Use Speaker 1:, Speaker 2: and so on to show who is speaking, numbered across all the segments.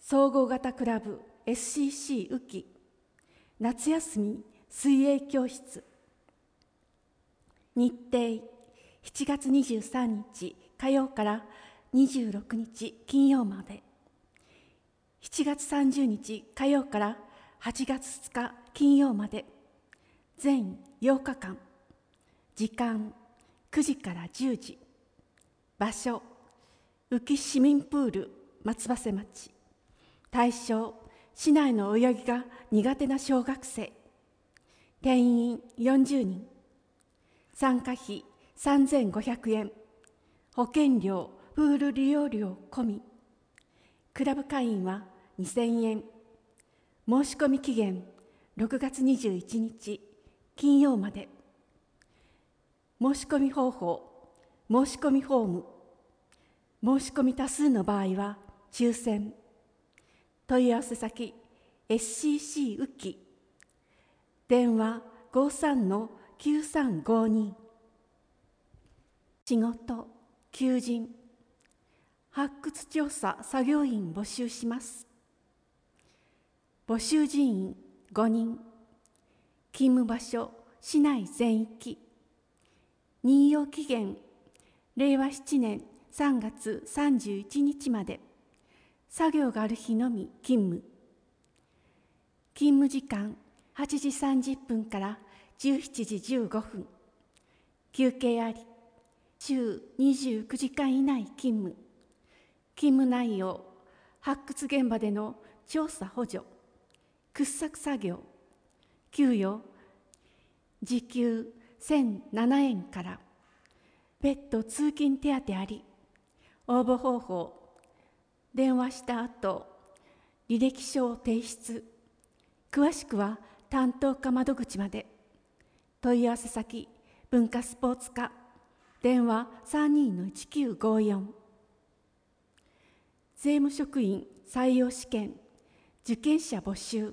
Speaker 1: 総合型クラブ SCC 雨季夏休み水泳教室。日程7月23日火曜から26日金曜まで。7月30日火曜から8月2日金曜まで。全8日間。時間9時から10時。場所宇城市民プール松葉瀬町。対象市内の泳ぎが苦手な小学生。定員40人。参加費3500円。保険料、プール利用料込み。クラブ会員は2000円。申し込み期限6月21日金曜まで。申し込み方法、申し込みフォーム。申し込み多数の場合は抽選。問い合わせ先 SCC 雨季。電話53-9352。仕事、求人、発掘調査作業員募集します。募集人員5人。勤務場所市内全域。任用期限令和7年3月31日まで。作業がある日のみ勤務。勤務時間8時30分から17時15分。休憩あり。週29時間以内勤務。勤務内容、発掘現場での調査補助、掘削作業、給与、時給1007円から。別途通勤手当あり。応募方法、電話した後、履歴書を提出。詳しくは担当課窓口まで。問い合わせ先、文化スポーツ課。電話32-1954。税務職員採用試験、受験者募集。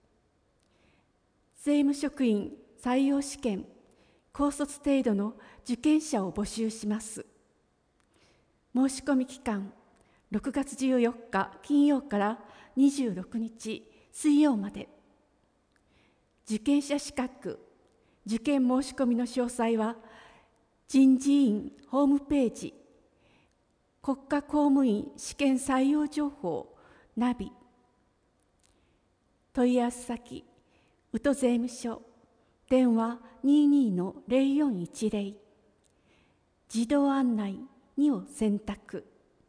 Speaker 1: 税務職員採用試験、高卒程度の受験者を募集します。申し込み期間、6月14日金曜から26日水曜まで。受験者資格、受験申し込みの詳細は、人事院ホームページ、国家公務員試験採用情報ナビ。問い合わせ先、宇都税務署。電話22-0410。自動案内2を選択。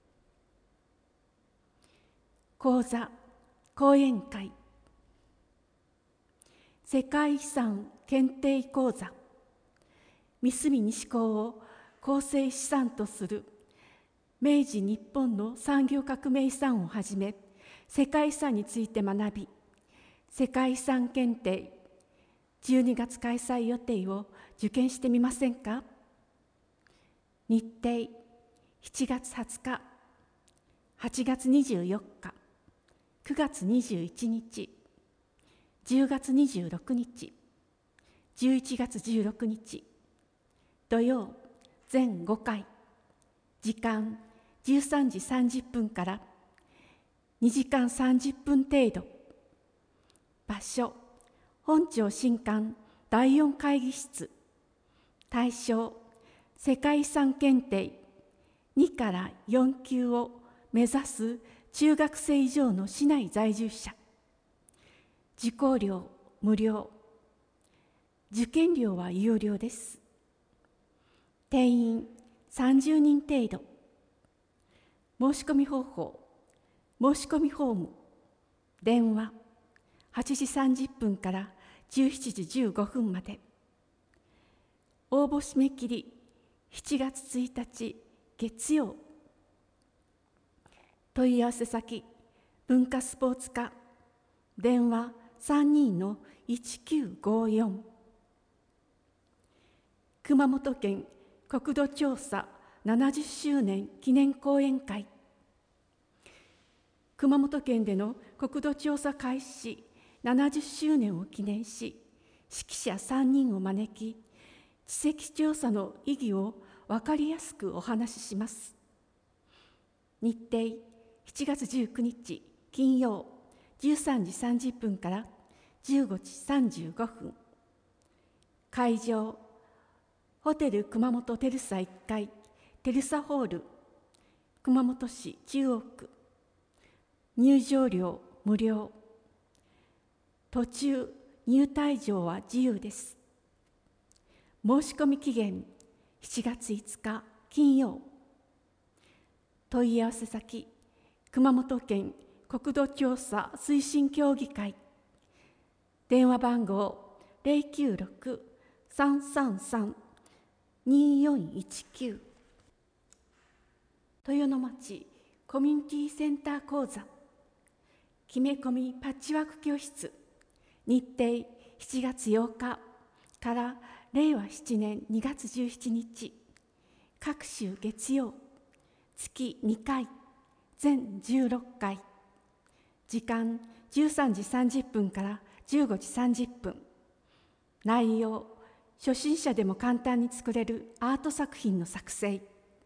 Speaker 1: 講座、講演会。世界遺産検定講座。三隅西港を構成資産とする明治日本の産業革命遺産をはじめ、世界遺産について学び、世界遺産検定12月開催予定を受験してみませんか。日程7月20日、8月24日、9月21日、10月26日、11月16日。土曜全5回。時間13時30分から2時間30分程度。場所本町新館第4会議室。対象世界遺産検定2から4級を目指す中学生以上の市内在住者。受講料無料。受験料は有料です。定員30人程度。申し込み方法、申し込みフォーム。電話8時30分から17時15分まで。応募締め切り7月1日月曜。問い合わせ先、文化スポーツ課。電話32-1954。熊本県国土調査70周年記念講演会。熊本県での国土調査開始70周年を記念し、識者3人を招き、地籍調査の意義を分かりやすくお話しします。日程7月19日金曜13時30分から15時35分。会場、ホテル熊本テルサ1階テルサホール、熊本市中央区。入場料無料。途中入退場は自由です。申し込み期限7月5日金曜。問い合わせ先、熊本県国土調査推進協議会。電話番号096-333-2419。豊野町コミュニティセンター講座。決め込みパッチワーク教室。日程7月8日から令和7年2月17日。各週月曜。月2回。全16回。時間13時30分から15時30分。内容、初心者でも簡単に作れるアート作品の作成。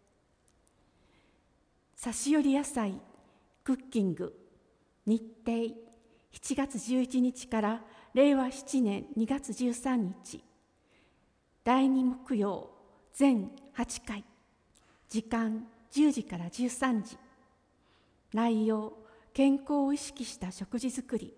Speaker 1: 差し寄り野菜、クッキング。日程、7月11日から令和7年2月13日。第2木曜、全8回。時間10時から13時。内容、健康を意識した食事作り。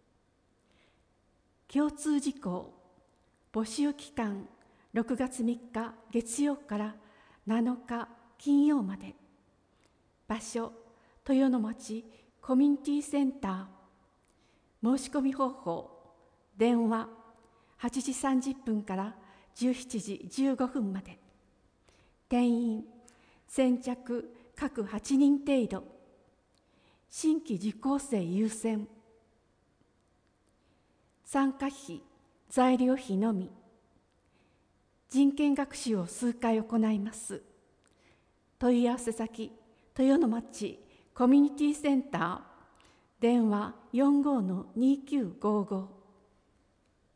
Speaker 1: 共通事項、募集期間6月3日月曜から7日金曜まで。場所、豊野町コミュニティセンター。申し込み方法、電話8時30分から17時15分まで。定員先着各8人程度。新規受講生優先。参加費、材料費のみ。人権学習を数回行います。問い合わせ先、豊野町コミュニティセンター。電話45-2955。